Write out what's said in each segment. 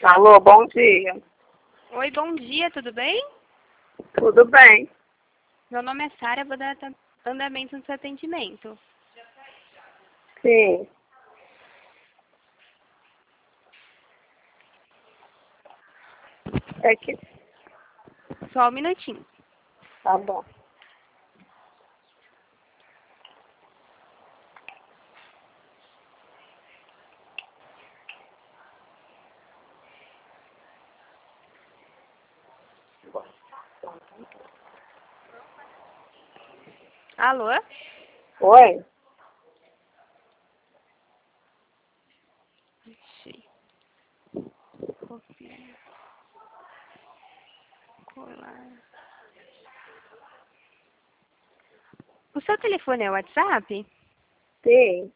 Alô, bom dia. Oi, bom dia, tudo bem? Tudo bem? Meu nome é Sara, vou dar andamento no seu atendimento. Sim. É que... Só um minutinho. Tá bom. Alô? Oi? Ixi. Copiar. Colar. O seu telefone é o WhatsApp? Sim.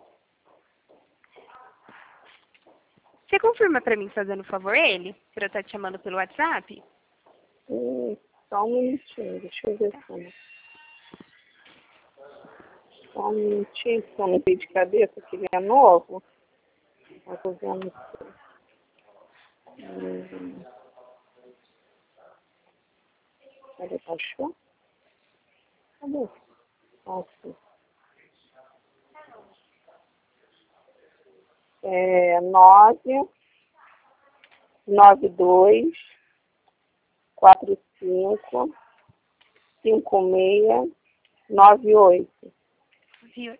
Você confirma pra mim, fazendo um favor, ele? Pra eu estar te chamando pelo WhatsApp? Só um minutinho, deixa eu ver como. Só um minutinho, que eu não vi de cabeça, que ele é novo. Eu tô vendo aqui. Cadê? Achou? Cadê? Aqui. É 992455698. Viu?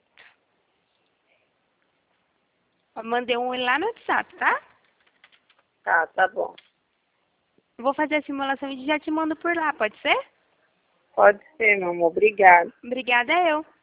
Eu mandei um lá no WhatsApp, tá? Tá bom. Eu vou fazer a simulação e já te mando por lá, pode ser? Pode ser, meu amor. Obrigada. Obrigada, eu.